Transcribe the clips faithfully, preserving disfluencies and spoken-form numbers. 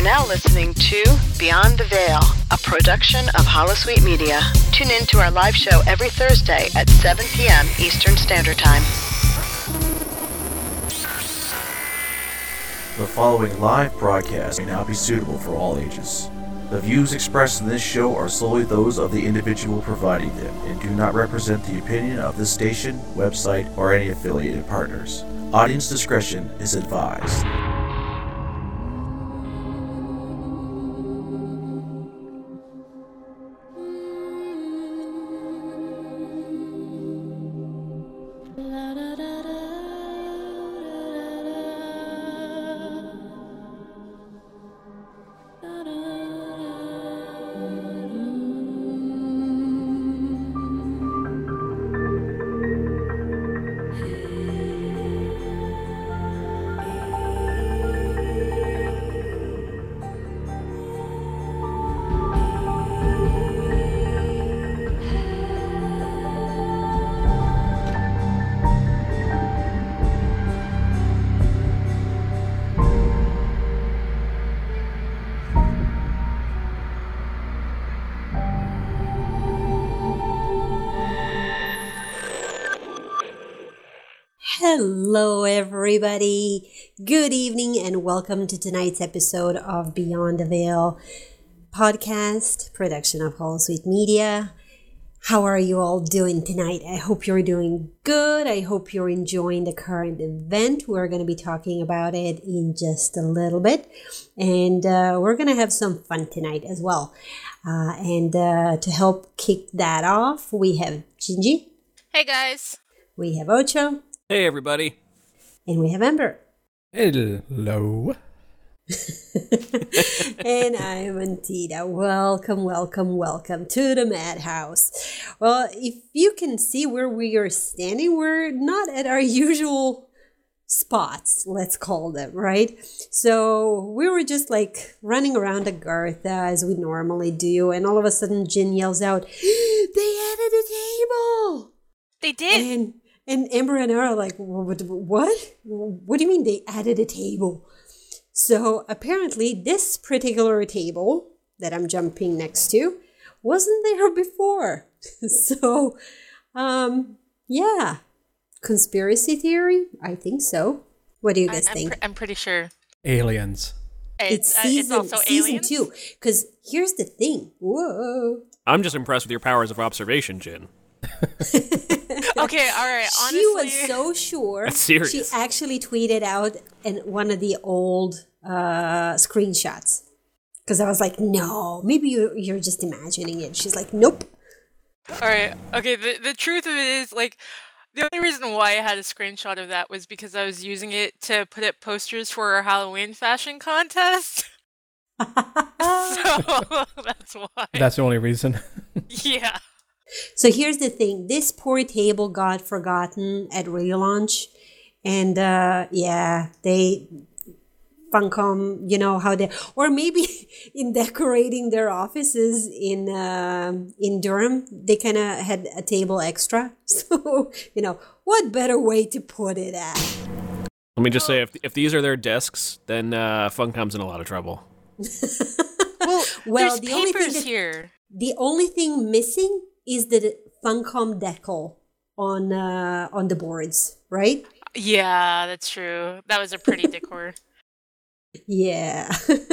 now listening to Beyond the Veil, a production of Holosuite Media. Tune in to our live show every Thursday at seven p.m. Eastern Standard Time. The following live broadcast may not be suitable for all ages. The views expressed in this show are solely those of the individual providing them and do not represent the opinion of this station, website, or any affiliated partners. Audience discretion is advised. Hello, everybody. Good evening, and welcome to tonight's episode of Beyond the Veil podcast, production of Holosuite Media. How are you all doing tonight? I hope you're doing good. I hope you're enjoying the current event. We're going to be talking about it in just a little bit, and uh, we're going to have some fun tonight as well. Uh, and uh, to help kick that off, we have Gingy. Hey, guys. We have Ocho. Hey, everybody. And we have Amber. Hello. And I'm Antita. Welcome, welcome, welcome to the Madhouse. Well, if you can see where we are standing, we're not at our usual spots, let's call them, right? So we were just like running around Agartha as we normally do, and all of a sudden Jin yells out, "They added a table!" They did. And And Amber and I are like, what? What? What do you mean they added a table? So apparently this particular table that I'm jumping next to wasn't there before. So, um, yeah. Conspiracy theory? I think so. What do you guys I, I'm think? Pre- I'm pretty sure. Aliens. It's, uh, season, it's also season aliens? two. Because here's the thing. Whoa. I'm just impressed with your powers of observation, Jin. Okay, all right. Honestly, She was so sure. That's serious. She actually tweeted out in one of the old uh, screenshots. Because I was like, no, maybe you, you're just imagining it. She's like, nope. all right. Okay, the, the truth of it is, like, the only reason why I had a screenshot of that was because I was using it to put up posters for our Halloween fashion contest. So that's why. That's the only reason. Yeah. So here's the thing. This poor table got forgotten at relaunch. And uh, yeah, they... Funcom, you know, how they... Or maybe in decorating their offices in uh, in Durham, they kind of had a table extra. So, you know, what better way to put it at? Let me just say, if if these are their desks, then uh, Funcom's in a lot of trouble. Well, Well, there's the only thing papers that- here. The only thing missing is the Funcom decal on uh, on the boards, right? Yeah, that's true. That was a pretty decor. Yeah.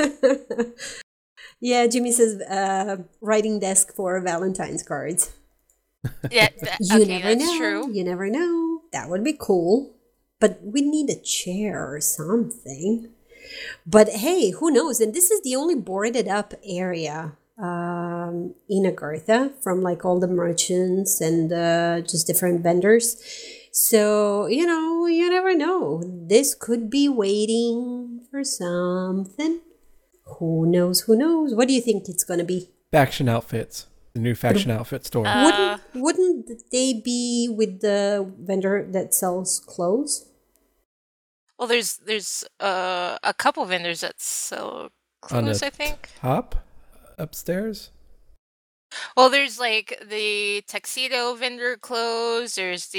Yeah, Jimmy says uh, writing desk for Valentine's cards. Yeah, th- You okay, never that's know. true. You never know. That would be cool. But we need a chair or something. But hey, who knows? And this is the only boarded up area um, in Agartha from like all the merchants and uh, just different vendors. So, you know, you never know. This could be waiting for something. Who knows? Who knows? What do you think it's going to be? Faction outfits. The new faction outfit store. Uh, Wouldn't wouldn't they be with the vendor that sells clothes? Well, there's there's uh, a couple vendors that sell clothes, the I think. Top? Upstairs? Well, there's like the tuxedo vendor clothes. There's the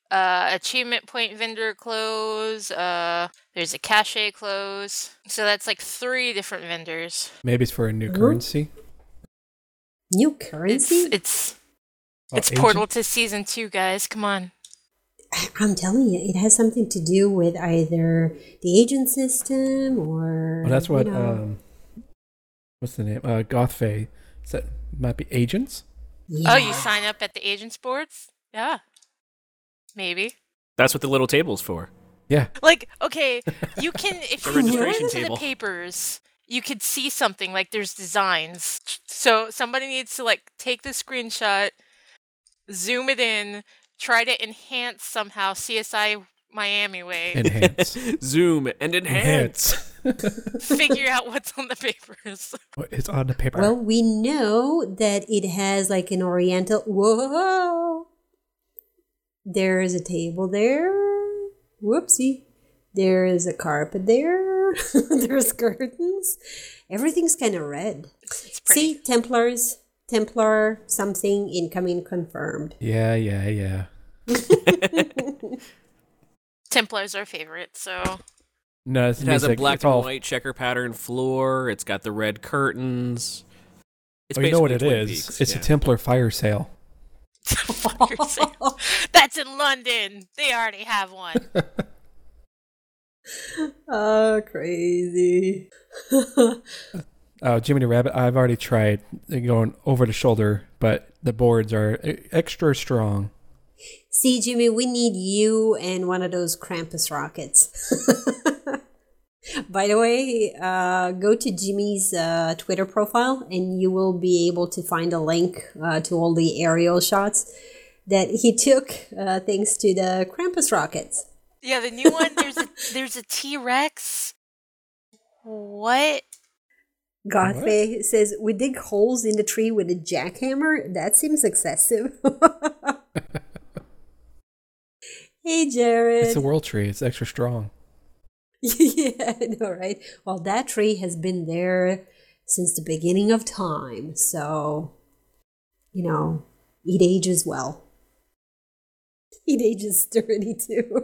uh, achievement point vendor close. Uh, there's a cache close. So that's like three different vendors. Maybe it's for a new Ooh. currency. New It's currency? it's Oh, it's agent- Portal to season two, guys. Come on. I- I'm telling you, it has something to do with either the agent system or. Well, that's what. you know, Um, what's the name? Uh, Gothfey. Is that might be agents? yeah. Oh, you sign up at the agents boards? Yeah. Maybe. That's what the little table's for. Yeah. Like, okay, you can if The you go registration into table. the papers, you could see something like there's designs. So somebody needs to like take the screenshot, zoom it in, try to enhance somehow C S I Miami way, Enhance. Zoom and enhance. Enhance. figure out what's on the papers. What is on the paper? Well, we know that it has like an oriental. Whoa! There is a table there. Whoopsie. There is a carpet there. There's curtains. Everything's kind of red. It's, it's pretty. See, Templars, Templar, something incoming confirmed. yeah, yeah, yeah. Templar's our favorite, so No, it's It has a music. black It's all, and white checker pattern floor. It's got the red curtains. It's Oh, you know what it basically Twin is? Peaks, It's yeah. a Templar fire sale. Fire sale. That's in London. They already have one. Oh, crazy. Oh, Jiminy Rabbit, I've already tried going over the shoulder, but the boards are e- extra strong. See, Jimmy, we need you and one of those Krampus rockets. By the way, uh, go to Jimmy's uh, Twitter profile and you will be able to find a link uh, to all the aerial shots that he took uh, thanks to the Krampus rockets. Yeah, the new one. There's a there's a T Rex. What? Godfrey says, we dig holes in the tree with a jackhammer? That seems excessive. Hey, Jared. It's a world tree. It's extra strong. Yeah, I know, right? Well, that tree has been there since the beginning of time. So, you know, it ages well. It ages sturdy too.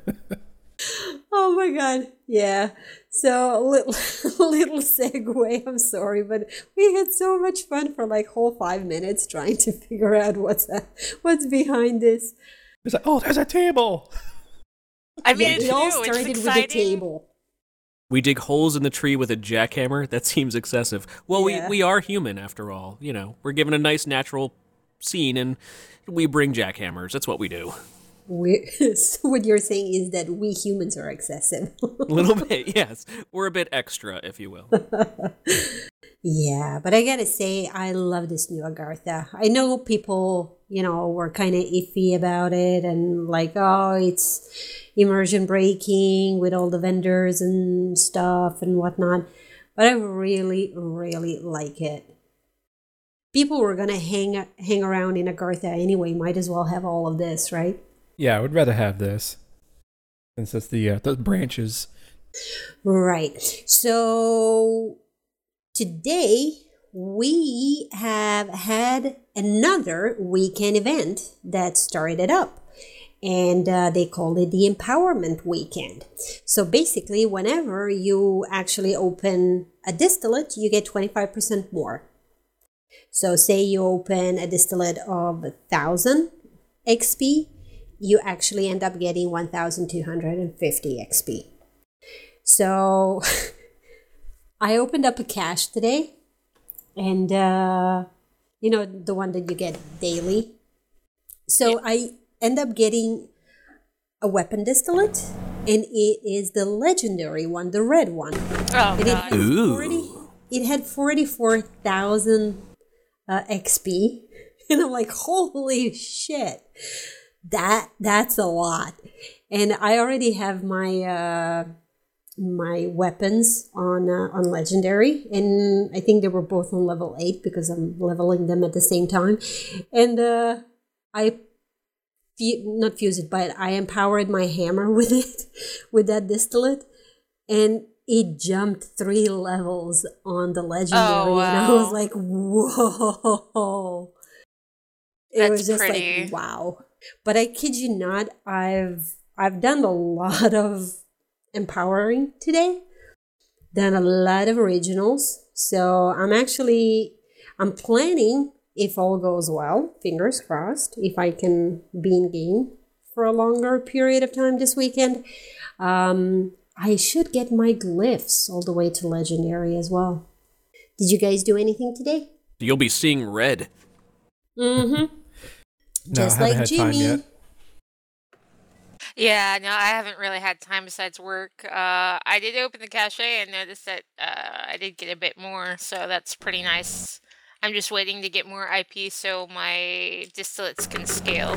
Oh my God. Yeah. So, little, little segue. I'm sorry, but we had so much fun for like whole five minutes trying to figure out what's that, what's behind this. It's like, oh, there's a table. I mean, Yeah, it's it all new. started It's with exciting. a table. We dig holes in the tree with a jackhammer? That seems excessive. Well, Yeah. we, we are human, after all. You know, we're given a nice natural scene, and we bring jackhammers. That's what we do. We, so what you're saying is that we humans are excessive. A little bit, yes. We're a bit extra, if you will. Yeah, but I gotta say, I love this new Agartha. I know people, you know, were kind of iffy about it and like, oh, it's immersion breaking with all the vendors and stuff and whatnot. But I really, really like it. People were gonna hang hang around in Agartha anyway. Might as well have all of this, right? Yeah, I would rather have this since it's the uh, the branches. Right. So today we have had another weekend event that started up. And uh, they called it the Empowerment Weekend. So basically, whenever you actually open a distillate, you get twenty-five percent more. So say you open a distillate of one thousand X P, you actually end up getting one thousand two hundred fifty X P. So I opened up a cache today, and uh, you know, the one that you get daily. So I end up getting a weapon distillate, and it is the legendary one, the red one. Oh And it god. had Ooh. forty. It had forty-four thousand uh, X P, and I'm like, holy shit, that that's a lot. And I already have my uh, my weapons on uh, on legendary, and I think they were both on level eight because I'm leveling them at the same time. And uh, I fu- not fuse it, but I empowered my hammer with it, with that distillate, and it jumped three levels on the legendary, Oh, and I wow. was like, whoa! It That's was just pretty. like, wow. But I kid you not, I've I've done a lot of empowering today. Done a lot of originals. So I'm actually I'm planning, if all goes well, fingers crossed, if I can be in game for a longer period of time this weekend. Um, I should get my glyphs all the way to legendary as well. Did you guys do anything today? You'll be seeing red. Mm-hmm. No, Just I haven't like had Jimmy. time yet. Yeah, no, I haven't really had time besides work. Uh, I did open the cache and noticed that uh, I did get a bit more, so that's pretty nice. I'm just waiting to get more I P so my distillates can scale.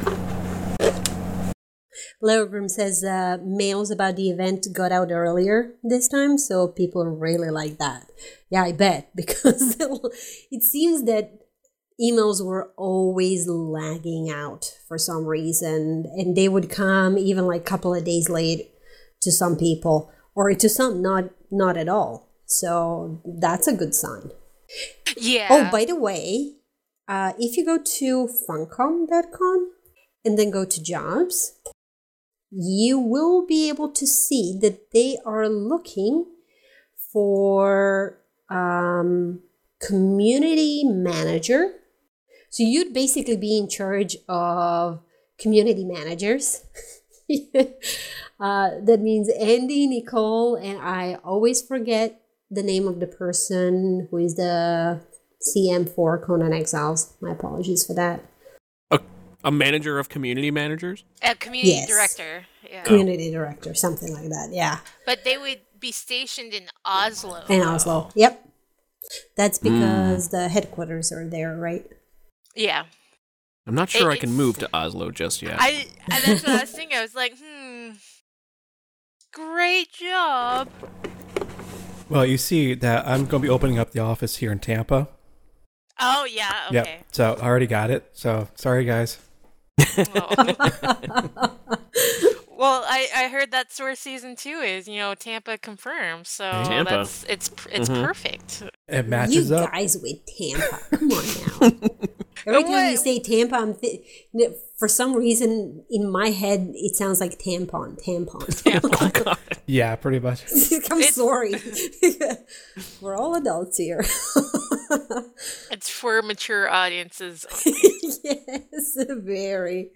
Leobrim says uh, mails about the event got out earlier this time, so people really like that. Yeah, I bet, because it seems that emails were always lagging out for some reason, and they would come even like a couple of days late to some people, or to some not not at all. So that's a good sign. Yeah. Oh, by the way, uh, if you go to funcom dot com and then go to jobs, you will be able to see that they are looking for um, community manager. So you'd basically be in charge of community managers. uh, that means Andy, Nicole, and I always forget the name of the person who is the C M for Conan Exiles. My apologies for that. A, a manager of community managers? A community Yes. director. Yeah. Community director, something like that. Yeah. But they would be stationed in Oslo. In Oslo. Yep. That's because the headquarters are there, right? Yeah. I'm not sure It- I can move to Oslo just yet. I and that's what I was thinking. I was like, hmm, great job. Well, you see that I'm going to be opening up the office here in Tampa. Oh yeah, okay. Yep. So I already got it. So sorry, guys. Well, well, I, I heard that source season two is, you know, Tampa confirmed. So Tampa. that's it's it's Mhm. perfect. It matches you up. guys with Tampa. Come on now. Every time you What? say Tampa, I'm th- for some reason in my head it sounds like tampon, tampon. Yeah, pretty much. I'm It's- sorry. We're all adults here. It's for mature audiences. Yes, very.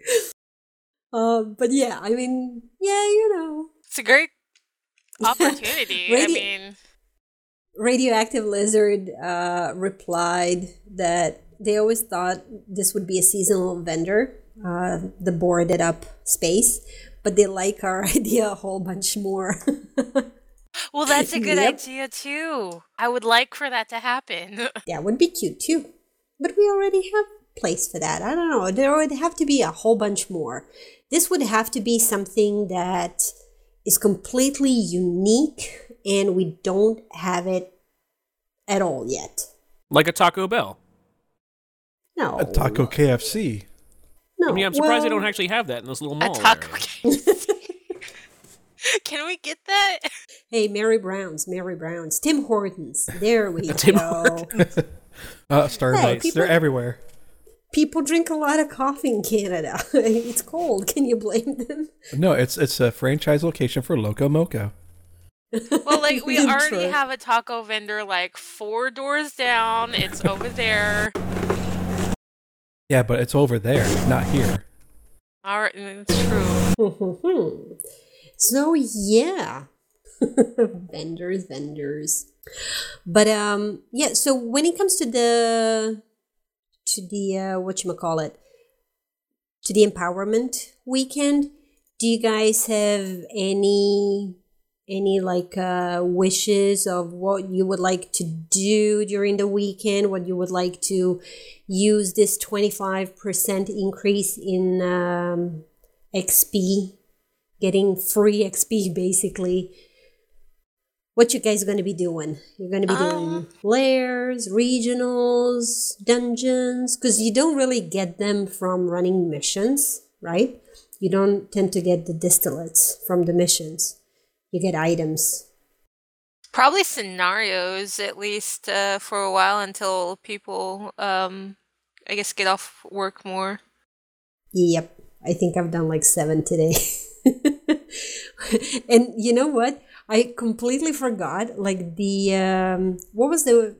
Um, but yeah, I mean, yeah, you know, It's a great opportunity. I Radi- mean, Radioactive Lizard uh, replied that they always thought this would be a seasonal vendor, uh, the boarded up space, but they like our idea a whole bunch more. well, that's a good Yep. idea too. I would like for that to happen. That would be cute too. But we already have place for that. I don't know. There would have to be a whole bunch more. This would have to be something that is completely unique and we don't have it at all yet. Like a Taco Bell. No. A Taco K F C. No. I mean, I'm surprised they well, don't actually have that in this little A mall. taco area. case. Can we get that? Hey, Mary Brown's, Mary Brown's, Tim Hortons. There we Tim go. Uh, Starbucks. Hey, people- They're everywhere. People drink a lot of coffee in Canada. It's cold. Can you blame them? No, it's it's a franchise location for Loco Moco. Well, like we True. already have a taco vendor like four doors down. It's over there. Yeah, but it's over there, not here. All right, it's true. So yeah, vendors, vendors. But um, yeah. So when it comes to the to the uh, whatchamacallit, to the empowerment weekend, do you guys have any any like uh, wishes of what you would like to do during the weekend? What you would like to use this twenty-five percent increase in um, X P, getting free X P basically. What you guys going to be doing? You're going to be doing Um. layers, regionals, dungeons, because you don't really get them from running missions, right? You don't tend to get the distillates from the missions. You get items. Probably scenarios at least uh, for a while until people, um, I guess, get off work more. Yep. I think I've done like seven today. And you know what? I completely forgot, like the, um, what was the,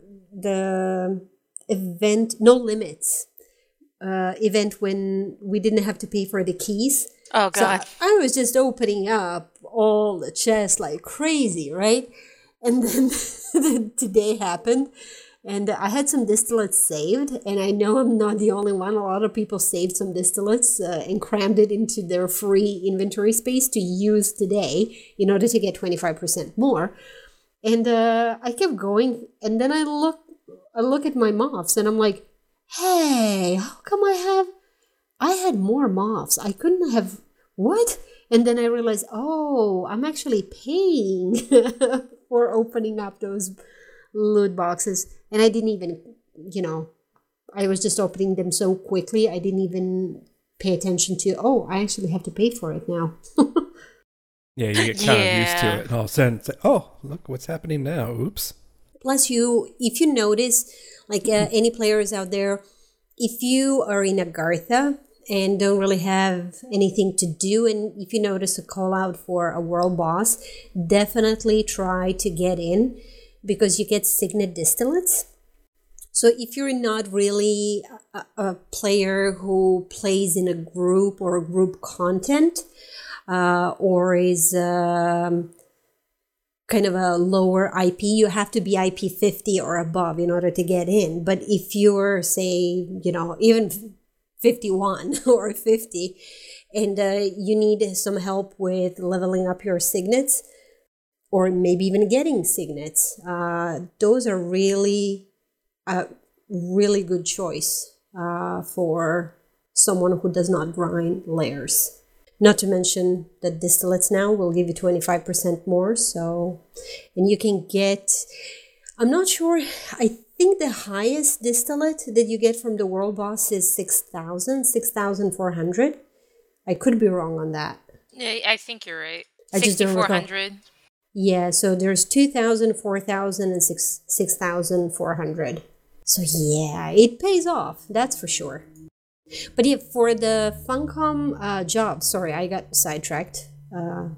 the event, No Limits uh, event when we didn't have to pay for the keys. Oh, God. So I was just opening up all the chests like crazy, right? And then today happened, and I had some distillates saved, and I know I'm not the only one. A lot of people saved some distillates uh, and crammed it into their free inventory space to use today in order to get twenty-five percent more. And uh, I kept going, and then I look, I look at my moths, and I'm like, hey, how come I have, I had more moths. I couldn't have, what? And then I realized, oh, I'm actually paying for opening up those loot boxes. And I didn't even, you know, I was just opening them so quickly, I didn't even pay attention to, oh, I actually have to pay for it now. Yeah, you get kind Yeah. of used to it. And all of a sudden, it's like, oh, look what's happening now. Oops. Plus, you, if you notice, like uh, any players out there, if you are in Agartha and don't really have anything to do, and if you notice a call out for a world boss, definitely try to get in, because you get signet distillates. So if you're not really a, a player who plays in a group or group content, uh, or is um, kind of a lower I P, you have to be I P fifty or above in order to get in. But if you're, say, you know, even fifty-one or fifty, and uh, you need some help with leveling up your signets, or maybe even getting signets, uh, those are really a really good choice uh, for someone who does not grind layers. Not to mention that distillates now will give you twenty-five percent more. So, and you can get, I'm not sure, I think the highest distillate that you get from the world boss is six thousand, six thousand four hundred. I could be wrong on that. Yeah, I think you're right. I just don't recall. sixty-four hundred. Yeah, so there's two thousand, four thousand, and six, six thousand four hundred. So yeah, it pays off, that's for sure. But yeah, for the Funcom uh, job, sorry, I got sidetracked. Uh,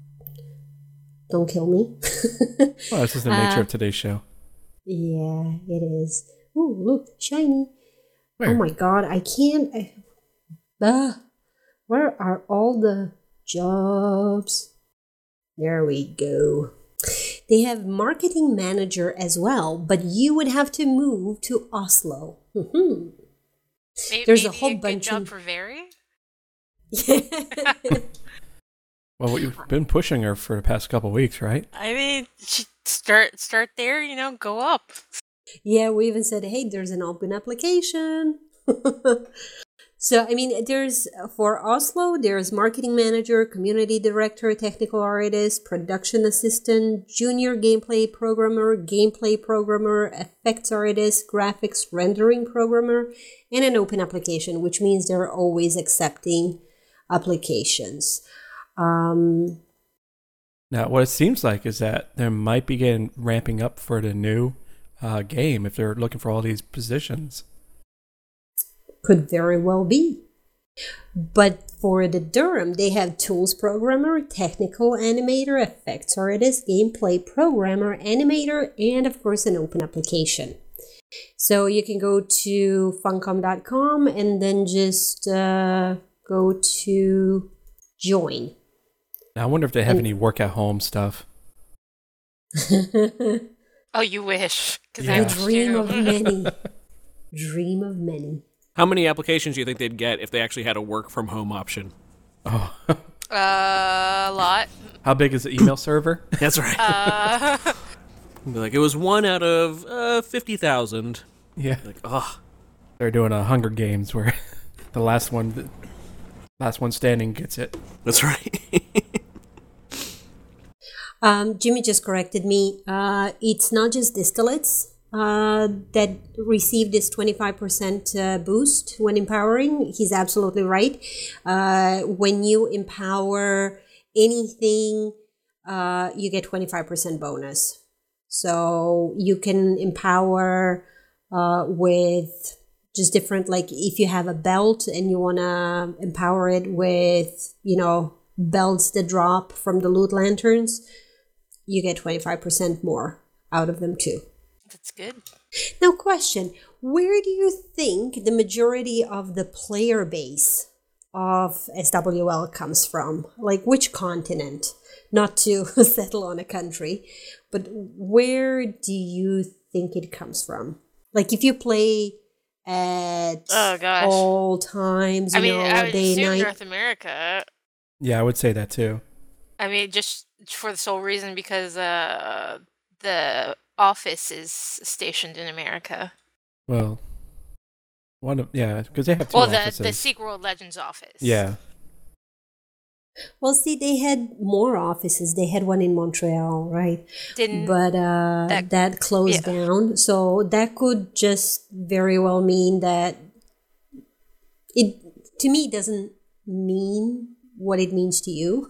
don't kill me. Well, this is the nature Uh, of today's show. Yeah, it is. Ooh, look, shiny. Where? Oh my god, I can't. I, uh, where are all the jobs? There we go. They have marketing manager as well, but you would have to move to Oslo. Mm-hmm. Maybe, There's a maybe whole good bunch job of- for Very. Well, what you've been pushing her for the past couple of weeks, right? I mean, sh- start start there. You know, go up. Yeah, we even said, hey, there's an open application. So, I mean, there's, for Oslo, there's marketing manager, community director, technical artist, production assistant, junior gameplay programmer, gameplay programmer, effects artist, graphics rendering programmer, and an open application, which means they're always accepting applications. Um, Now, what it seems like is that there might be getting ramping up for the new uh, game if they're looking for all these positions. Could very well be. But for the Durham, they have tools programmer, technical animator, effects artist, gameplay programmer, animator, and of course an open application. So you can go to funcom dot com and then just uh, go to join. Now, I wonder if they have And- any work at home stuff. Oh, you wish. Because Yeah. I The wish dream too. of many. Dream of many. How many applications do you think they'd get if they actually had a work from home option? Oh, Uh, a lot. how big is the email server? That's right. Uh, Be like, it was one out of uh, fifty thousand. Yeah, Like, oh, they're doing a Hunger Games where the last one, the last one standing gets it. that's right. Um, Jimmy just corrected me. Uh, it's not just distillates uh, that receive this twenty-five percent uh, boost when empowering. He's absolutely right. Uh, when you empower anything, uh, you get twenty-five percent bonus. So you can empower uh, with just different. Like if you have a belt and you want to empower it with, you know, belts that drop from the loot lanterns, you get twenty-five percent more out of them too. That's good. Now, question, where do you think the majority of the player base of S W L comes from? Like which continent? Not to settle on a country, but where do you think it comes from? Like if you play at oh, gosh. all times, you I mean, know, I would day, assume night. North America. Yeah, I would say that too. I mean, just for the sole reason because uh, the office is stationed in America. Well, one of yeah, because they have two well, the offices. the Seek World Legends office. Yeah. Well, see, they had more offices. They had one in Montreal, right? Didn't but uh, that, that- closed yeah. down. So that could just very well mean that it, to me, doesn't mean what it means to you.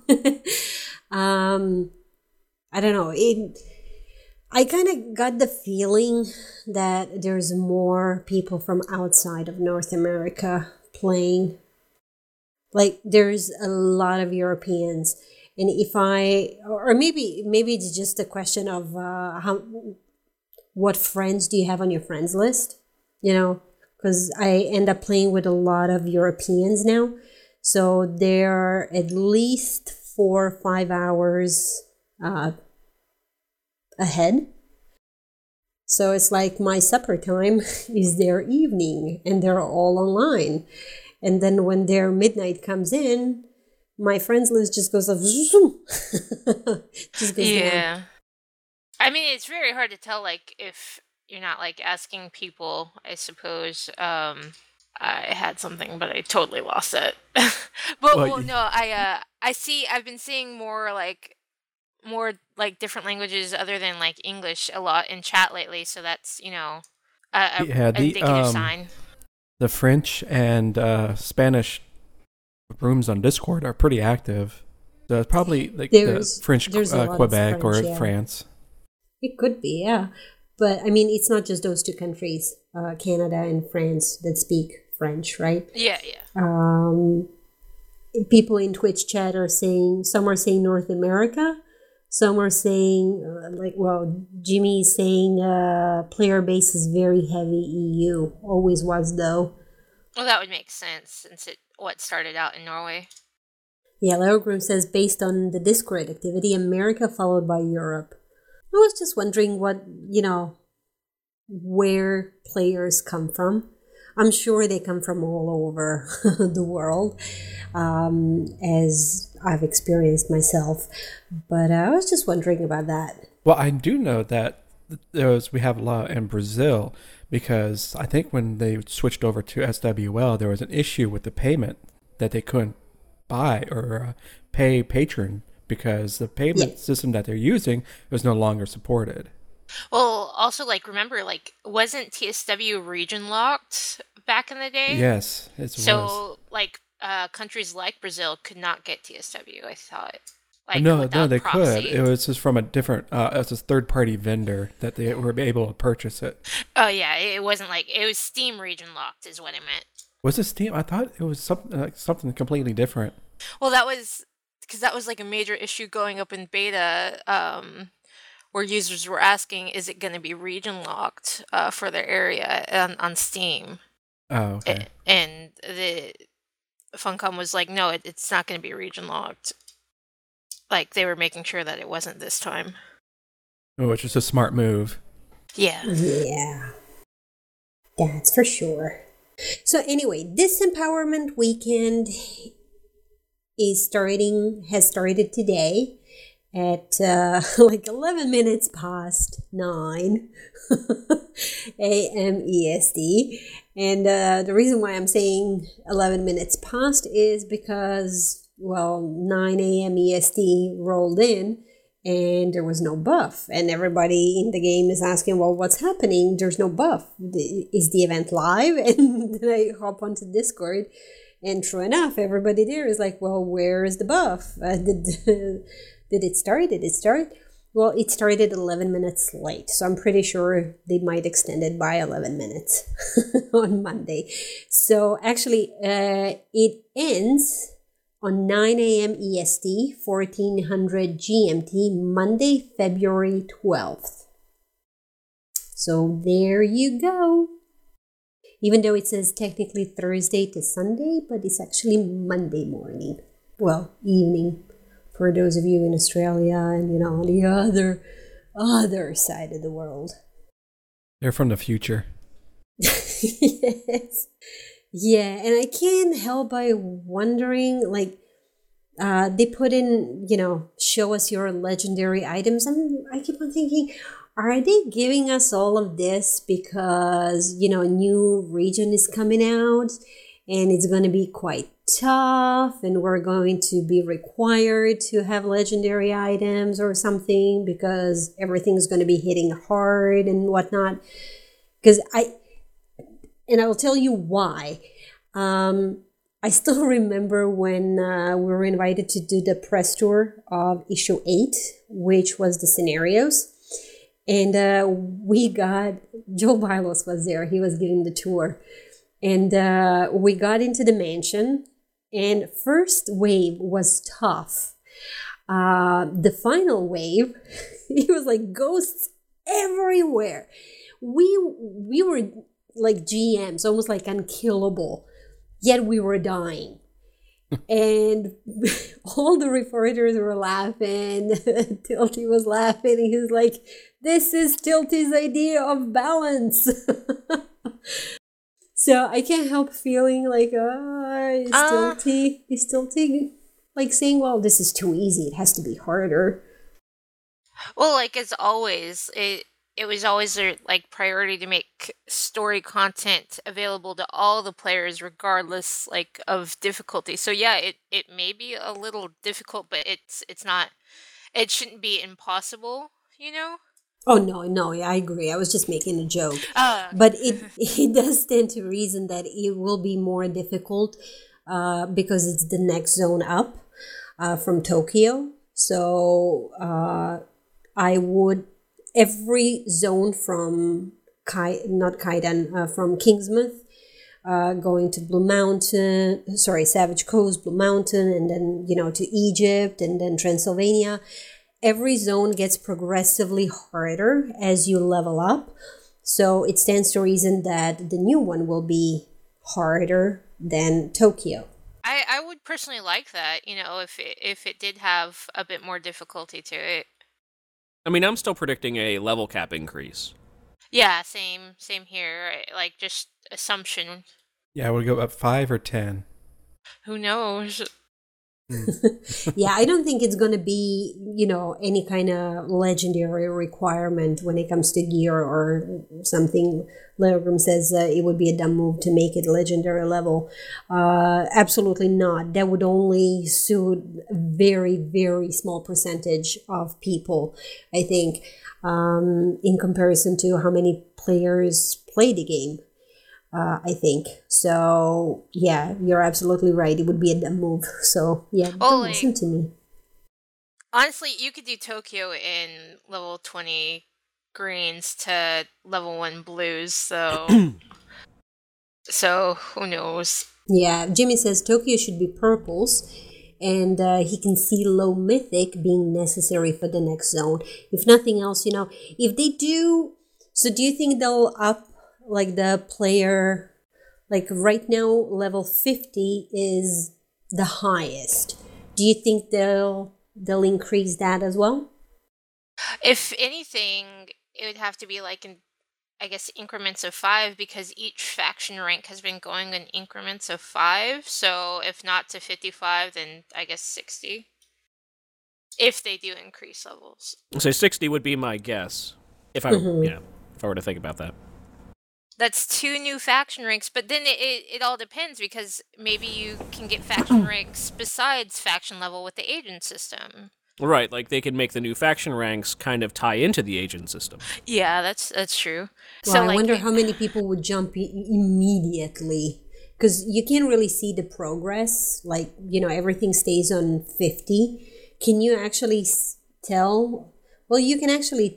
um, I don't know. It. I kind of got the feeling that there's more people from outside of North America playing. Like there's a lot of Europeans, and if I, or maybe maybe it's just a question of uh, how, what friends do you have on your friends list, you know? Because I end up playing with a lot of Europeans now, so they're at least four or five hours uh, ahead. So it's like my supper time is their evening, and they're all online. And then when their midnight comes in, my friends list just goes up. Zoom. just goes Yeah. down. I mean, it's very hard to tell, like, if you're not, like, asking people, I suppose. Um, I had something, but I totally lost it. but, Well, well, you- no, I, uh, I see, I've been seeing more, like, more, like, different languages other than, like, English a lot in chat lately, so that's, you know, a, a Yeah, the, indicative um, sign. The French and uh, Spanish rooms on Discord are pretty active. So it's probably like There's- the French there's a uh, lot of Quebec French, or yeah. France. It could be, yeah. But I mean, it's not just those two countries, uh, Canada and France, that speak French, right? Yeah, yeah. Um, people in Twitch chat are saying, some are saying North America, some are saying, uh, like, well, Jimmy's saying uh, player base is very heavy E U, always was though. Well, that would make sense since it what started out in Norway. Yeah, Leo Groom says, based on the Discord activity, America followed by Europe. I was just wondering what, you know, where players come from. I'm sure they come from all over the world, um, as I've experienced myself. But uh, I was just wondering about that. Well, I do know that there was, we have a lot in Brazil because I think when they switched over to S W L, there was an issue with the payment that they couldn't buy or uh, pay patron because the payment Yeah. system that they're using was no longer supported. Well, also, like, remember, like, wasn't T S W region locked back in the day? Yes, it was. So, like, uh, countries like Brazil could not get T S W, I thought. Like, no, no, without they proxy. could. It was just from a different, uh, it was a third-party vendor that they were able to purchase it. Oh, yeah, it wasn't like, it was Steam region locked, is what it meant. Was it Steam? I thought it was something like something completely different. Well, that was, because that was, like, a major issue going up in beta, um, where users were asking, is it going to be region locked uh, for their area on, on Steam? Oh, okay. A- and the Funcom was like, no, it, it's not going to be region locked. Like, they were making sure that it wasn't this time. Oh, which is a smart move. Yeah. Yeah, that's for sure. So anyway, this empowerment weekend is starting, has started today at uh, like eleven minutes past nine a m E S T. And uh, the reason why I'm saying eleven minutes past is because, well, nine a m E S T rolled in and there was no buff. And everybody in the game is asking, well, what's happening? There's no buff. The- Is the event live? And then I hop onto Discord. And true enough, everybody there is like, well, where is the buff? Uh, did, did it start? Did it start? Well, it started eleven minutes late, so I'm pretty sure they might extend it by eleven minutes on Monday. So actually, uh, it ends on nine a.m. E S T, fourteen hundred G M T, Monday, February twelfth. So there you go. Even though it says technically Thursday to Sunday, but it's actually Monday morning. Well, evening for those of you in Australia and, you know, on the other, other side of the world. They're from the future. Yes. Yeah, and I can't help by wondering, like, uh, they put in, you know, show us your legendary items. And I keep on thinking, are they giving us all of this because, you know, a new region is coming out and it's going to be quite tough and we're going to be required to have legendary items or something because everything's going to be hitting hard and whatnot? Because I, and I'll tell you why. Um, I still remember when uh, we were invited to do the press tour of issue eight, which was the scenarios. And uh, we got, Joe Bylos was there. He was giving the tour. And uh, we got into the mansion. And first wave was tough. Uh, the final wave, it was like ghosts everywhere. We we were like G Ms, almost like unkillable. Yet we were dying. And all the reporters were laughing. Tilty was laughing. He was like, this is Tilty's idea of balance. So I can't help feeling like, ah, is Uh. Tilty, is Tilty like saying, well, this is too easy. It has to be harder. Well, like as always, it it was always their like priority to make story content available to all the players, regardless like of difficulty. So yeah, it, it may be a little difficult, but it's it's not. It shouldn't be impossible, you know. Oh, no, no, yeah, I agree. I was just making a joke. Uh, But it, it does stand to reason that it will be more difficult uh, because it's the next zone up uh, from Tokyo. So uh, I would, every zone from, Kai, not Kaidan, uh, from Kingsmouth, uh, going to Blue Mountain, sorry, Savage Coast, Blue Mountain, and then, you know, to Egypt and then Transylvania. Every zone gets progressively harder as you level up. So it stands to reason that the new one will be harder than Tokyo. I, I would personally like that, you know, if it, if it did have a bit more difficulty to it. I mean, I'm still predicting a level cap increase. Yeah, same same here. Like just assumption. Yeah, would it go up five or ten? Who knows? Yeah, I don't think it's going to be, you know, any kind of legendary requirement when it comes to gear or something. Leogram says uh, it would be a dumb move to make it legendary level. Uh, absolutely not. That would only suit a very, very small percentage of people, I think, um, in comparison to how many players play the game. Uh, I think. So, yeah, you're absolutely right. It would be a dumb move. So, yeah, Oh, don't like- listen to me. Honestly, you could do Tokyo in level twenty greens to level one blues, so so who knows? Yeah, Jimmy says Tokyo should be purples, and uh, he can see low mythic being necessary for the next zone. If nothing else, you know, if they do... So do you think they'll up, like, the player... Like, right now, level fifty is the highest. Do you think they'll they'll increase that as well? If anything, it would have to be like in, I guess, increments of five, because each faction rank has been going in increments of five. So if not to fifty-five, then I guess sixty. If they do increase levels. So sixty would be my guess, if I, Mhm. you know, if I were to think about that. That's two new faction ranks, but then it, it, it all depends, because maybe you can get faction ranks besides faction level with the agent system. Right, like they could make the new faction ranks kind of tie into the agent system. Yeah, that's that's true. Well, so I like wonder it- how many people would jump I- immediately, because you can't really see the progress. Like, you know, everything stays on fifty. Can you actually s- tell? Well, you can actually.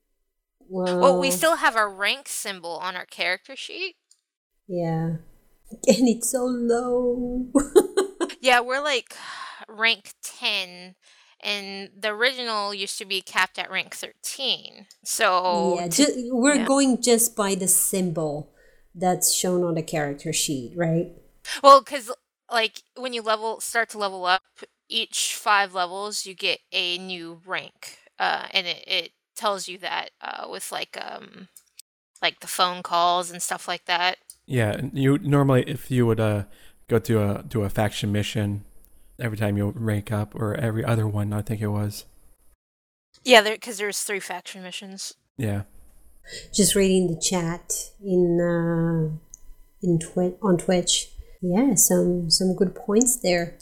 Well, Well, we still have our rank symbol on our character sheet. Yeah. And it's so low. Yeah, we're like rank ten, and the original used to be capped at rank thirteen. So yeah, to- ju- we're yeah. going just by the symbol that's shown on the character sheet, right? well, because like when you level start to level up, each five levels you get a new rank, uh, and it, it tells you that uh, with like um like the phone calls and stuff like that. Yeah, and you normally if you would uh go to a do a faction mission every time you rank up, or every other one, I think it was. Yeah, there because there's three faction missions. Yeah. Just reading the chat in uh, in Twi- on Twitch. Yeah, some some good points there.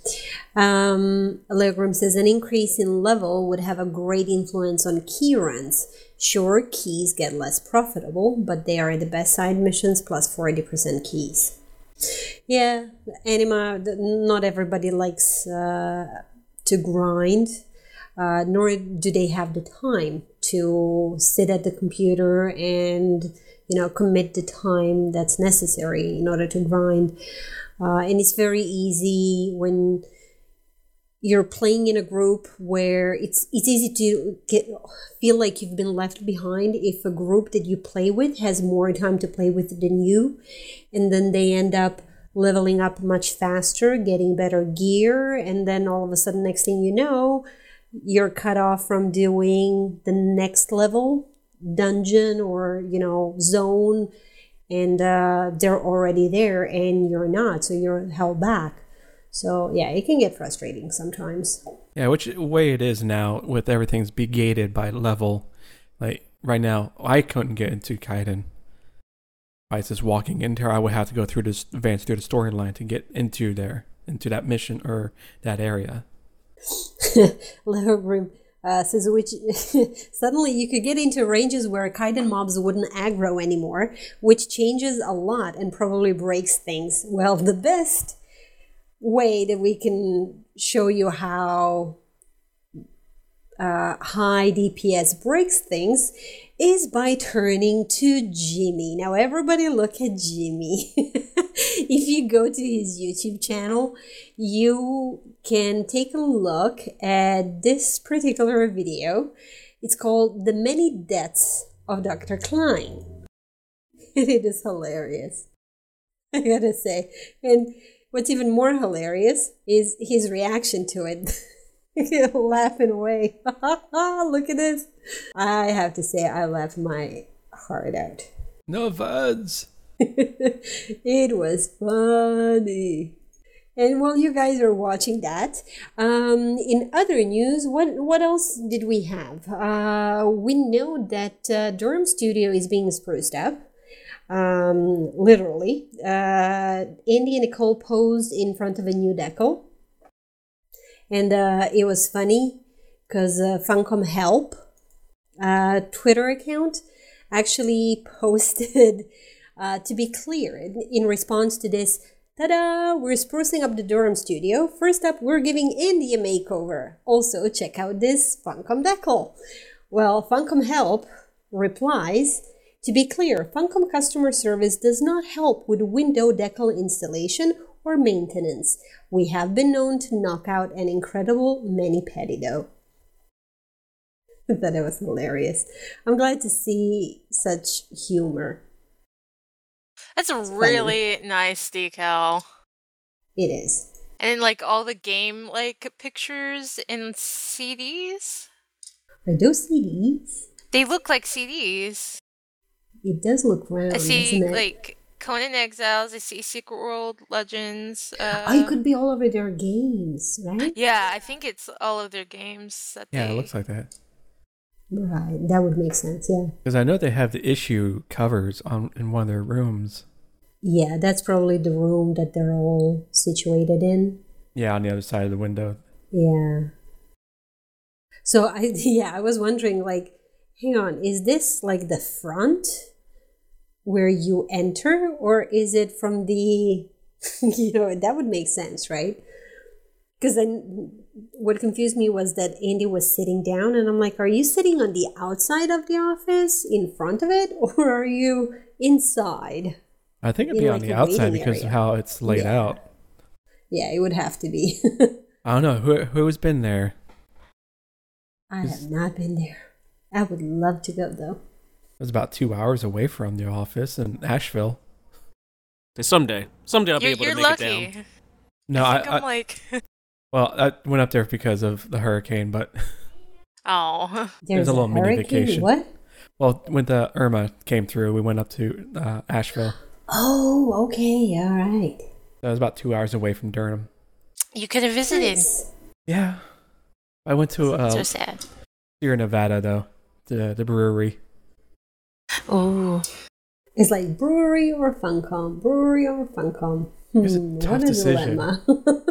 Um, Allegram says an increase in level would have a great influence on key runs. Sure, keys get less profitable, but they are the best side missions plus forty percent keys. Yeah, Anima, th- not everybody likes uh, to grind, uh, nor do they have the time to sit at the computer and, you know, commit the time that's necessary in order to grind. Uh, and it's very easy when you're playing in a group where it's it's easy to get feel like you've been left behind if a group that you play with has more time to play with than you, and then they end up leveling up much faster, getting better gear, and then all of a sudden, next thing you know, you're cut off from doing the next level dungeon or, you know, zone, and uh, they're already there and you're not, so you're held back. So yeah, it can get frustrating sometimes. Yeah, which way it is now with everything's be gated by level. Like right now, I couldn't get into Kaiden. I was just walking into her, I would have to go through this advance through the storyline to get into there, into that mission or that area. Leverbrim uh, says, which suddenly you could get into ranges where Kaiden mobs wouldn't aggro anymore, which changes a lot and probably breaks things. Well, the best way that we can show you how uh, high D P S breaks things is by turning to Jimmy. Now everybody look at Jimmy. If you go to his YouTube channel, you can take a look at this particular video. It's called The Many Deaths of Doctor Klein. It is hilarious, I gotta say. And what's even more hilarious is his reaction to it. Laughing away. Look at this. I have to say, I laughed my heart out. No V U Ds. It was funny. And while you guys are watching that, um, in other news, what what else did we have? Uh, we know that uh, Durham Studio is being spruced up. Um, literally. Uh, Andy and Nicole posed in front of a new decal. And uh, it was funny because uh, Funcom Help uh, Twitter account actually posted, uh, to be clear, in, in response to this, ta-da, we're sprucing up the Durham studio. First up, we're giving Andy a makeover. Also, check out this Funcom decal. Well, Funcom Help replies, to be clear, Funcom customer service does not help with window decal installation or maintenance. We have been known to knock out an incredible mani-pedi though. I thought it was hilarious. I'm glad to see such humor. That's a It's really nice decal. It is. And then like all the game like pictures in C Ds. Are those C Ds? They look like C Ds. It does look round, I see doesn't it? like Conan Exiles, I see Secret World Legends. Uh, Oh, it could be all over their games, right? Yeah, I think it's all of their games that Yeah, they... it looks like that. Right, that would make sense, yeah. Because I know they have the issue covers on in one of their rooms. Yeah, that's probably the room that they're all situated in. Yeah, on the other side of the window. Yeah. So, I yeah, I was wondering, like, hang on, is this like the front where you enter, or is it from the, you know, that would make sense, right? Because then what confused me was that Andy was sitting down, and I'm like, are you sitting on the outside of the office, in front of it, or are you inside? I think it'd In be like on the a outside waiting because of area. how it's laid Yeah. out. Yeah, it would have to be. I don't know who who's been there. I have not been there. I would love to go, though. It was about two hours away from the office in Asheville. Someday, someday I'll be You're, able you're to make lucky. it down. No, I I, think I I'm like, well, I went up there because of the hurricane, but oh, There's a little mini hurricane? vacation. What? well, when the Irma came through, we went up to uh, Asheville. Oh, okay. All right. That was about two hours away from Durham. you could have visited. Nice. Yeah, I went to uh, So sad. Sierra Nevada though, the the brewery. Oh, It's like brewery or Funcom, brewery or Funcom. It's a Hmm, tough what a decision. dilemma.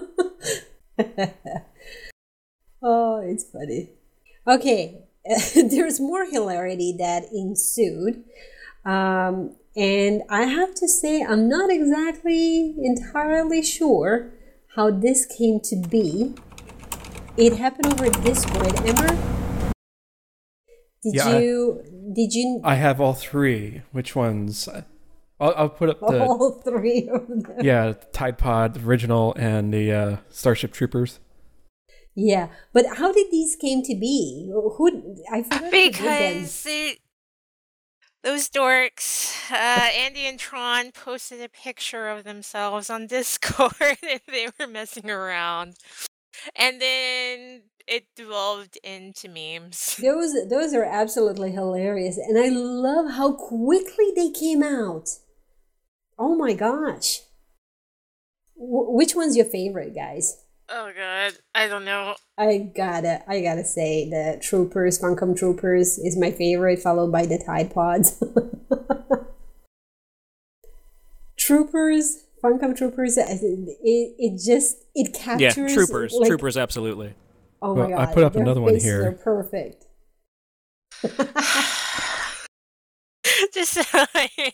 Oh, it's funny. Okay, there's more hilarity that ensued. Um, and I have to say, I'm not exactly entirely sure how this came to be. It happened over Discord, Ember. Did Yeah, I- you? Did you? I have all three. Which ones? I'll, I'll put up the all three of them. yeah Tide Pod original and the uh, Starship Troopers. Yeah, but how did these came to be? Who? I forgot. who did them. because it, those dorks, uh, Andy and Tron posted a picture of themselves on Discord, and they were messing around, and then it devolved into memes. Those those are absolutely hilarious, and I love how quickly they came out. Oh my gosh! W- which one's your favorite, guys? Oh god, I don't know. I gotta I gotta say the Troopers, Funcom Troopers is my favorite, followed by the Tide Pods. Troopers, Funcom Troopers, it, it just it Yeah, captures troopers, like, troopers, absolutely. Oh my Well, I god! put up their another one faces here. Are perfect. Just like,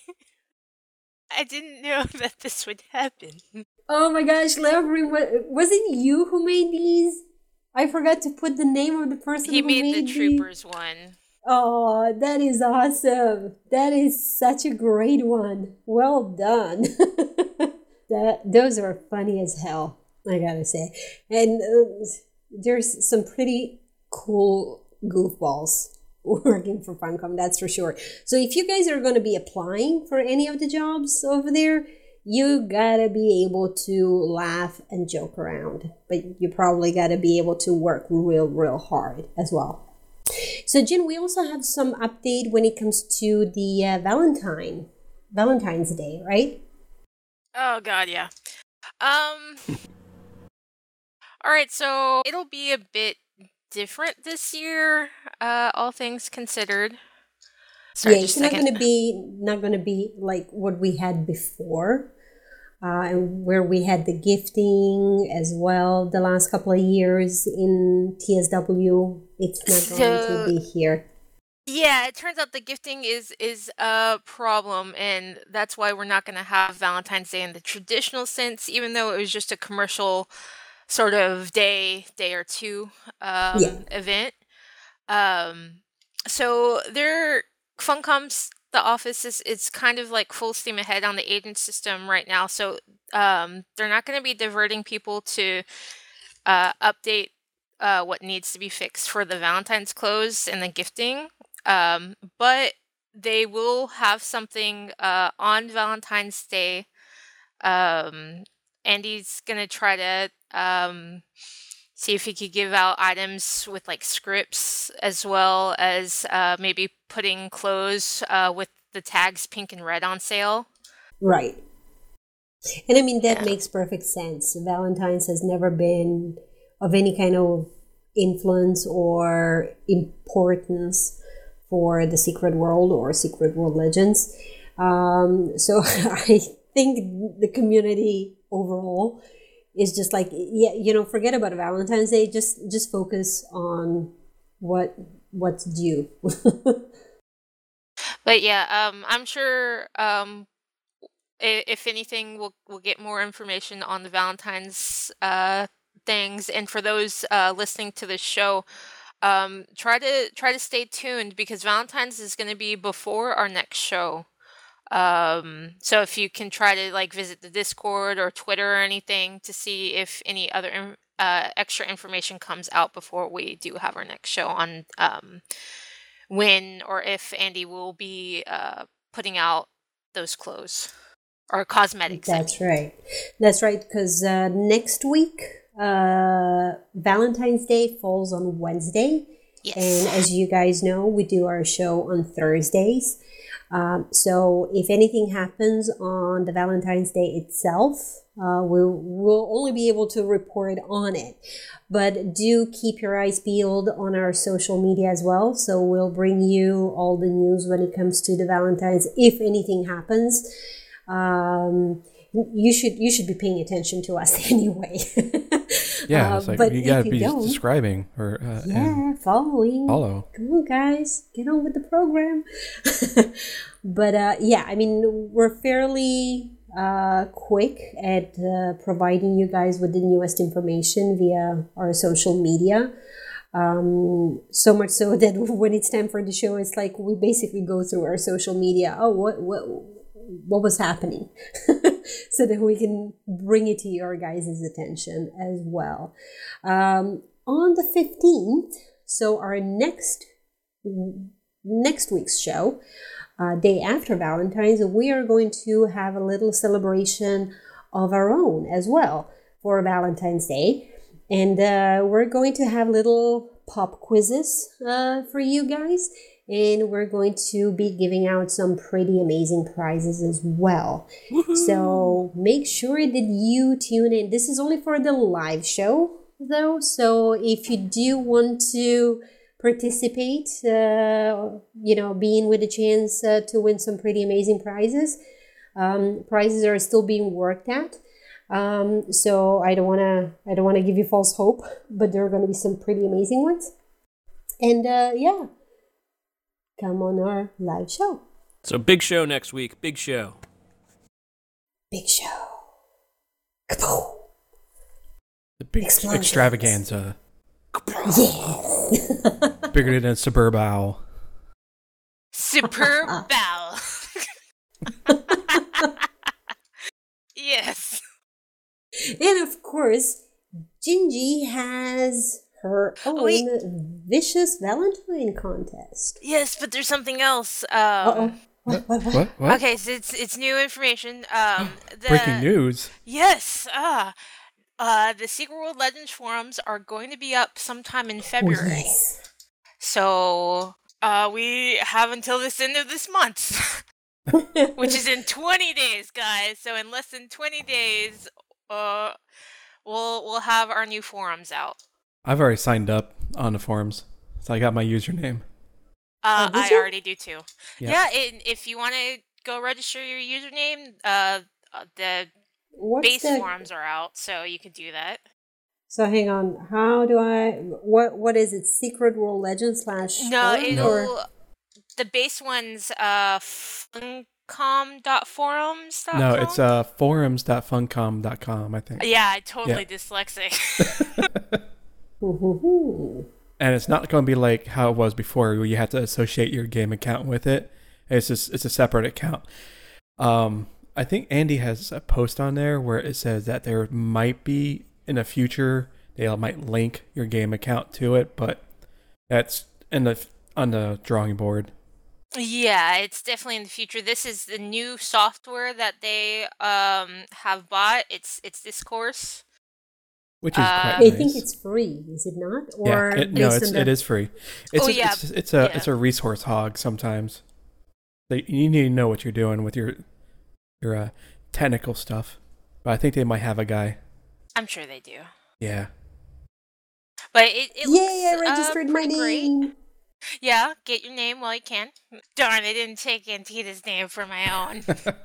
I didn't know that this would happen. Oh my gosh, Larry, was it you who made these? I forgot to put the name of the person He who made the these. troopers one. Oh, that is awesome. That is such a great one. Well done. that Those are funny as hell, I gotta say. And uh, there's some pretty cool goofballs working for Funcom, that's for sure. So if you guys are going to be applying for any of the jobs over there, you gotta be able to laugh and joke around, but you probably gotta be able to work real, real hard as well. So, Jen, we also have some update when it comes to the uh, Valentine, Valentine's Day, right? Oh god, yeah. Um. All right, so it'll be a bit different this year, uh, all things considered. Sorry, yeah, just it's a not second. going to be not going to be like what we had before, uh, and where we had the gifting as well the last couple of years in T S W. It's not going So- to be here. Yeah, it turns out the gifting is is a problem, and that's why we're not going to have Valentine's Day in the traditional sense, even though it was just a commercial sort of day, day or two um, Yeah. event. Um, so they're Funcom's the office is it's kind of like full steam ahead on the agent system right now. So um, they're not going to be diverting people to uh, update uh, what needs to be fixed for the Valentine's close and the gifting. Um, but they will have something uh, on Valentine's Day. Um, Andy's gonna try to um, see if he could give out items with like scripts, as well as uh, maybe putting clothes uh, with the tags pink and red on sale. Right. And I mean, that Yeah. makes perfect sense. Valentine's has never been of any kind of influence or importance for the secret world or secret world legends. Um, so I think the community overall is just like, yeah, you know, forget about Valentine's Day. Just just focus on what what's due. But yeah, um, I'm sure um, i- if anything, we'll we'll get more information on the Valentine's uh, things, and for those uh, listening to the show, um, try to try to stay tuned because Valentine's is going to be before our next show. Um, so if you can try to like visit the Discord or Twitter or anything to see if any other in- uh, extra information comes out before we do have our next show on um, when or if Andy will be uh, putting out those clothes or cosmetics. I That's mean. right. That's right, because uh, next week, uh, Valentine's Day falls on Wednesday. Yes. And as you guys know, we do our show on Thursdays. Um, so if anything happens on the Valentine's Day itself, uh, we'll, we'll only be able to report on it. But do keep your eyes peeled on our social media as well. So we'll bring you all the news when it comes to the Valentine's, if anything happens. Um, you should you should be paying attention to us anyway. Yeah, Uh, it's like but you if gotta you be don't- describing or uh, and Yeah, following. follow. Come on, guys, get on with the program. But uh, yeah, I mean, we're fairly uh, quick at uh, providing you guys with the newest information via our social media. Um, so much so that when it's time for the show, it's like we basically go through our social media. Oh, what what what was happening? So that we can bring it to your guys' attention as well. Um, on the fifteenth, so our next next week's show, uh, day after Valentine's, we are going to have a little celebration of our own as well for Valentine's Day. And uh, we're going to have little pop quizzes uh, for you guys. And we're going to be giving out some pretty amazing prizes as well. Woo-hoo. So make sure that you tune in. This is only for the live show, though. So if you do want to participate, uh, you know, being with a chance uh, to win some pretty amazing prizes, um, prizes are still being worked at. Um, so I don't want to, I don't want to give you false hope, but there are going to be some pretty amazing ones. And uh, yeah. Come on our live show. So big show next week. Big show. Big show. Kaboom. The big Explosions. extravaganza. Yeah. Bigger than a suburbao. Superb bow. Yes. And of course, Gingy has her own Wait. vicious Valentine contest. Yes, but there's something else. Um, Uh-oh. What, what, what? What? What? Okay, so it's it's new information. Um, the, Breaking news. Yes. Ah. Uh, the Secret World Legends forums are going to be up sometime in February. Oh, yes. So uh, we have until this end of this month, which is in twenty days, guys. So in less than twenty days, uh, we'll we'll have our new forums out. I've already signed up on the forums, so I got my username. Uh, Oh, did I you? already do too. Yeah. Yeah, and if you want to go register your username, uh, uh, the What's base the... forums are out, so you can do that. So hang on. How do I... What What is it? Secret World Legends slash... No, forum, it'll or- the base one's uh funcom dot forums dot com. No, it's uh forums dot funcom dot com, I think. Yeah, I totally Yeah. dyslexic. Hoo-hoo-hoo. And it's not going to be like how it was before, where you have to associate your game account with it. It's just it's a separate account. Um, I think Andy has a post on there where it says that there might be in the future they might link your game account to it, but that's in the on the drawing board. Yeah, it's definitely in the future. This is the new software that they um have bought. It's it's Discourse. Which is Uh, quite I nice. think it's free, is it not? yeah, Or it, no, based it's on the- it is free. It's Oh, a, yeah, it's, it's a yeah. it's a resource hog sometimes. They, you need to know what you're doing with your your uh, technical stuff. But I think they might have a guy. I'm sure they do. Yeah. But it, it Yay, I looks, uh, registered my pretty great. name. Yeah, get your name while you can. Darn, I didn't take Antita's name for my own.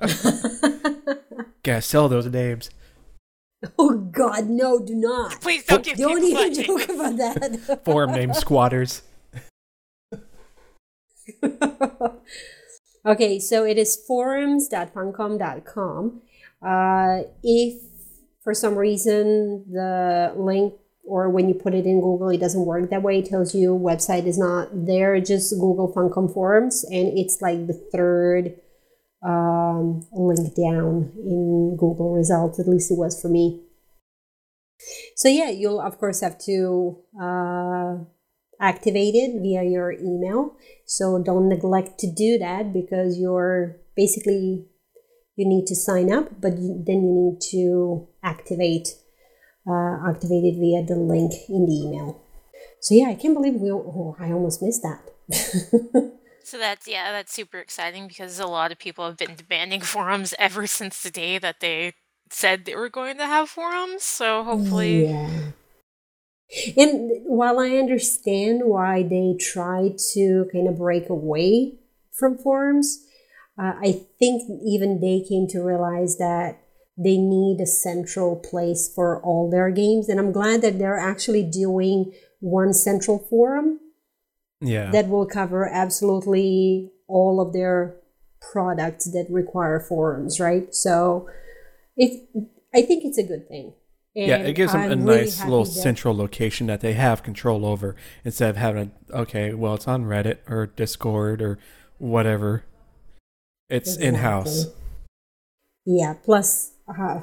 Gotta sell those names. Oh God, no, do not. Please don't give Don't people my even joke name. about that. Forum name squatters. Okay, so it is forums dot funcom dot com. Uh, if for some reason the link, or when you put it in Google, it doesn't work that way. It tells you website is not there, just Google Funcom Forums, and it's like the third um, link down in Google results. At least it was for me. So yeah, you'll of course have to uh, activate it via your email. So don't neglect to do that, because you're basically, you need to sign up, but you, then you need to activate uh, activate it via the link in the email. So yeah, I can't believe we. Oh, I almost missed that. So that's, yeah, that's super exciting, because a lot of people have been demanding forums ever since the day that they said they were going to have forums. So hopefully, Yeah. And while I understand why they try to kind of break away from forums, uh, I think even they came to realize that they need a central place for all their games. And I'm glad that they're actually doing one central forum Yeah. that will cover absolutely all of their products that require forums, right? So it, I think it's a good thing. And yeah, it gives them I'm a really nice happy little that- central location that they have control over, instead of having a, okay, well, it's on Reddit or Discord or whatever. It's Exactly. in-house. Yeah. Plus, uh,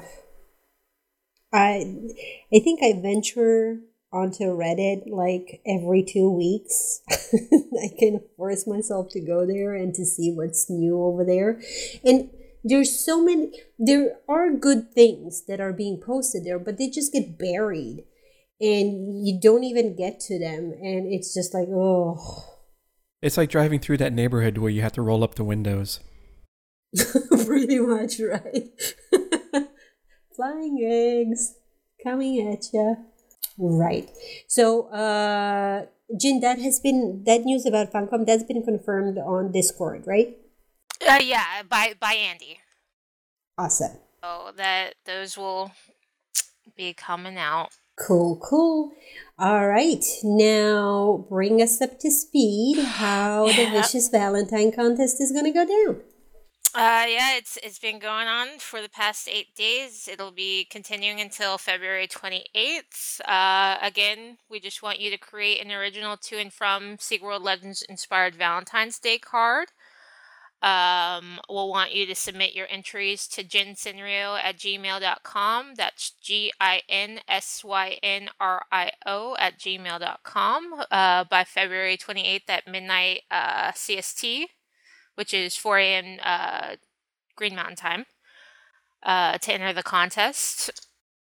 I I think I venture onto Reddit like every two weeks. I kind of force myself to go there and to see what's new over there. And there's so many. There are good things that are being posted there, but they just get buried, and you don't even get to them. And it's just like, oh. It's like driving through that neighborhood where you have to roll up the windows. Pretty much, right? Flying eggs coming at ya. Right. So, uh, Jin, that has been, that news about Funcom, that's been confirmed on Discord, right? uh, yeah, by by Andy. Awesome. So that those will be coming out. Cool, cool. All right. Now, bring us up to speed how the Yeah. Vicious Valentine contest is going to go down. Uh, yeah, it's it's been going on for the past eight days. It'll be continuing until February twenty-eighth. Uh, again, we just want you to create an original to and from Secret World Legends inspired Valentine's Day card. Um, we'll want you to submit your entries to ginsynrio at gmail dot com. That's G I N S Y N R I O at gmail dot com uh, by February twenty-eighth at midnight uh, C S T, which is four a.m. Uh, Green Mountain Time, uh, to enter the contest.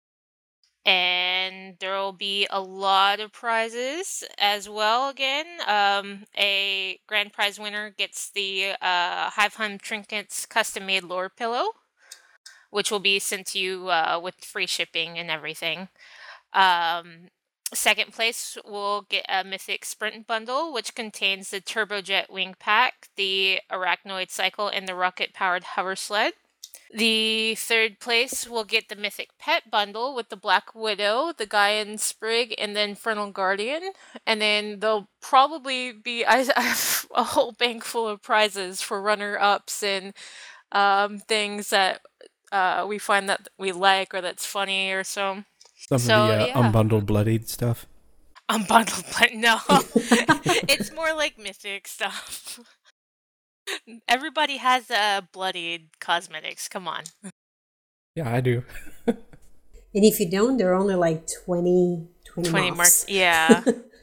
And there will be a lot of prizes as well again. Um, a grand prize winner gets the uh, Hive Hum Trinkets custom-made lore pillow, which will be sent to you uh, with free shipping and everything. Um, second place will get a Mythic Sprint bundle, which contains the Turbojet Wing Pack, the Arachnoid Cycle, and the Rocket-powered Hover Sled. The third place will get the Mythic Pet bundle with the Black Widow, the Gaian Sprig, and the Infernal Guardian. And then there'll probably be I, I have a whole bank full of prizes for runner-ups and um, things that uh, we find that we like or that's funny or so. Some So, of the uh, yeah. unbundled bloodied stuff. Unbundled, but no. It's more like mythic stuff. Everybody has uh, bloodied cosmetics. Come on. Yeah, I do. And if you don't, there are only like twenty, twenty, twenty mobs. marks. Yeah.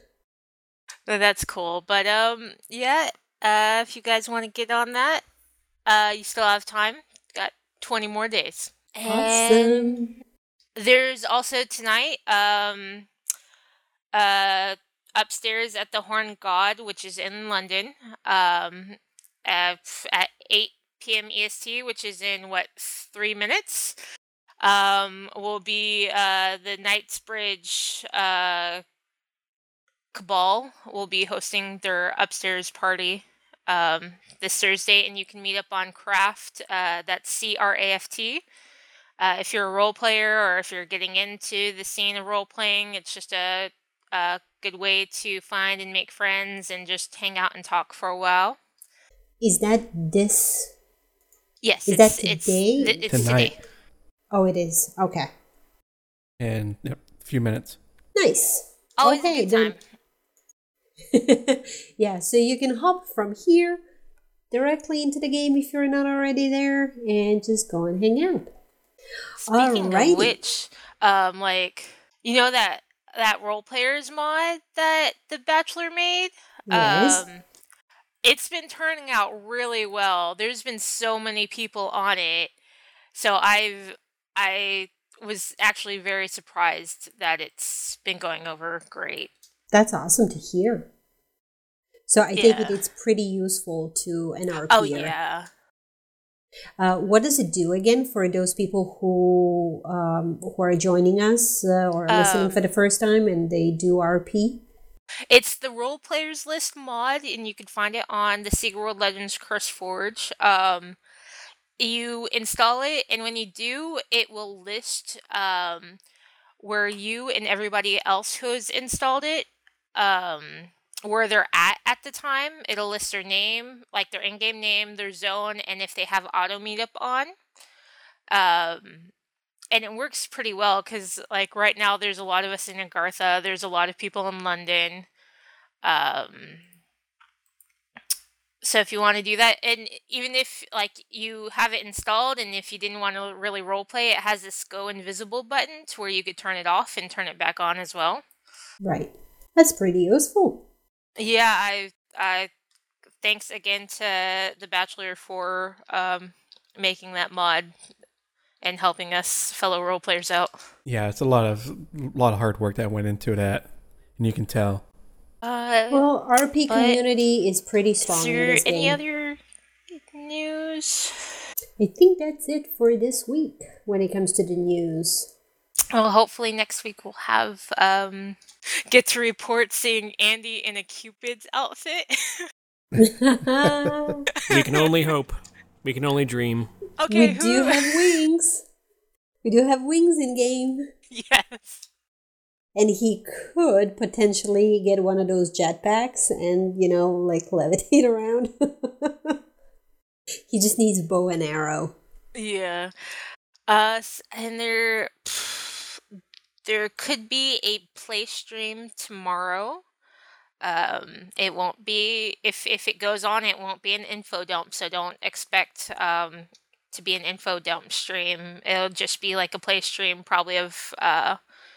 So that's cool. But um, yeah. Uh, if you guys want to get on that, uh, you still have time. Got twenty more days. And Awesome. there's also tonight, um, uh, upstairs at the Horn God, which is in London, um, uh, at eight p.m. E S T, which is in what three minutes, um, will be uh the Knightsbridge uh Cabal will be hosting their upstairs party um this Thursday, and you can meet up on Craft. Uh, that's C R A F T. Uh, if you're a role player or if you're getting into the scene of role playing, it's just a, a good way to find and make friends and just hang out and talk for a while. Is that this? Yes, Is it's, that it's, today? th- it's Tonight. today. Oh, it is. Okay. in yep, a few minutes. Nice. Always Okay, a good time. yeah, so you can hop from here directly into the game if you're not already there, and just go and hang out. Speaking Alrighty. of which, um, like you know that that role players mod that the Bachelor made. Yes. Um, it's been turning out really well. There's been so many people on it, so I've I was actually very surprised that it's been going over great. That's awesome to hear. So I take it Yeah. it's pretty useful to an R P. Oh yeah. Uh, what does it do again for those people who um, who are joining us uh, or listening Um, for the first time and they do R P? It's the Role Players List mod, and you can find it on the Secret World Legends Curse Forge. Um, you install it, and when you do, it will list um, where you and everybody else who has installed it, um, where they're at at the time. It'll list their name, like their in-game name, their zone, and if they have auto meetup on. Um, and it works pretty well because, like, right now there's a lot of us in Agartha. There's a lot of people in London. Um, so if you want to do that, and even if like you have it installed, and if you didn't want to really roleplay, it has this go invisible button to where you could turn it off and turn it back on as well. Right. That's pretty useful. Yeah, I, I thanks again to the Bachelor for um, making that mod and helping us fellow role players out. Yeah, it's a lot of lot of hard work that went into that, and you can tell. Uh, Well, R P but community is pretty strong is in there this any game. other news? I think that's it for this week when it comes to the news. Well, hopefully next week we'll have um get to report seeing Andy in a Cupid's outfit. We can only hope. We can only dream. Okay, we do who? have wings. We do have wings in game. Yes. And he could potentially get one of those jetpacks and, you know, like levitate around. He just needs bow and arrow. Yeah. Uh, s- and there, there could be a play stream tomorrow. Um, it won't be if if it goes on, it won't be an info dump. So don't expect um to be an info dump stream. It'll just be like a play stream, probably of uh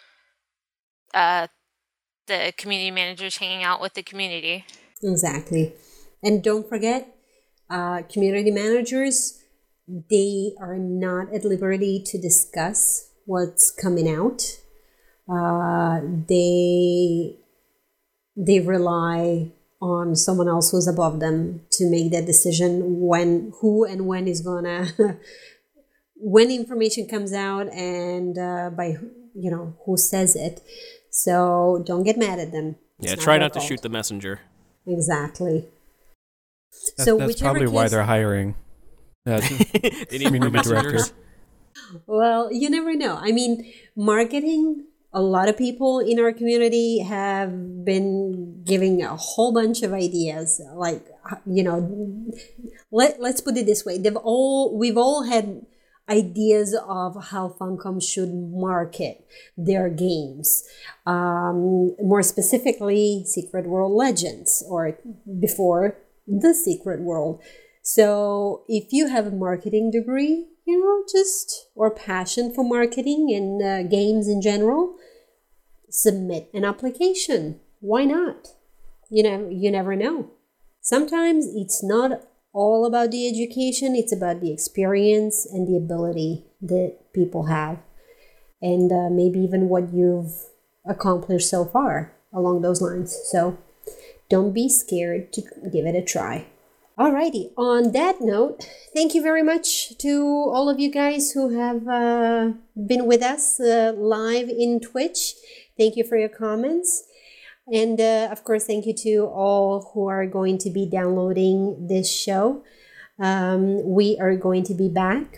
uh the community managers hanging out with the community. Exactly. And don't forget, uh, community managers, they are not at liberty to discuss what's coming out. Uh, they they rely on someone else who's above them to make that decision when, who and when is gonna, when information comes out and uh, by, who- you know, who says it. So don't get mad at them. It's Yeah, try their not to fault. shoot the messenger. Exactly. That's, so that's whichever probably why case- they're hiring. Uh, They need more community director. messengers. Well, you never know. I mean, marketing, a lot of people in our community have been giving a whole bunch of ideas. Like, you know, let, let's put it this way. They've all, we've all had ideas of how Funcom should market their games. Um, more specifically, Secret World Legends, or before the Secret World. So if you have a marketing degree, you know, just, or passion for marketing and uh, games in general, submit an application. Why not? You know, you never know. Sometimes it's not all about the education, it's about the experience and the ability that people have. And uh, maybe even what you've accomplished so far along those lines. So don't be scared to give it a try. Alrighty, on that note, thank you very much to all of you guys who have uh, been with us uh, live in Twitch. Thank you for your comments. And uh, of course, thank you to all who are going to be downloading this show. Um, we are going to be back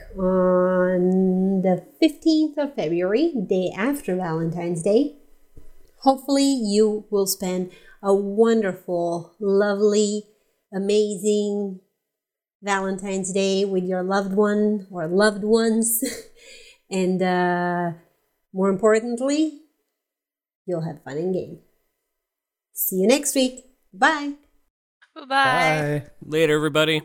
on the fifteenth of February, day after Valentine's Day. Hopefully, you will spend a wonderful, lovely, amazing Valentine's Day with your loved one or loved ones. And uh, More importantly, you'll have fun and game. See you next week. Bye. Bye. Bye. Later, everybody.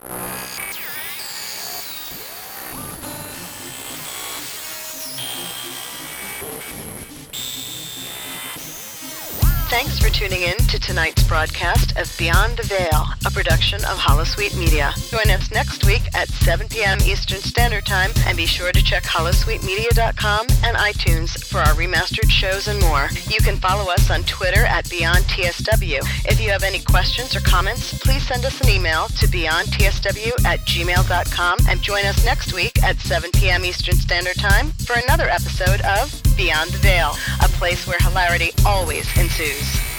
Thanks for tuning in to tonight's broadcast of Beyond the Veil, a production of Holosuite Media. Join us next week at seven p.m. Eastern Standard Time, and be sure to check holosuite media dot com and iTunes for our remastered shows and more. You can follow us on Twitter at Beyond T S W. If you have any questions or comments, please send us an email to beyond t s w at gmail dot com, and join us next week at seven p.m. Eastern Standard Time for another episode of Beyond the Veil, a place where hilarity always ensues.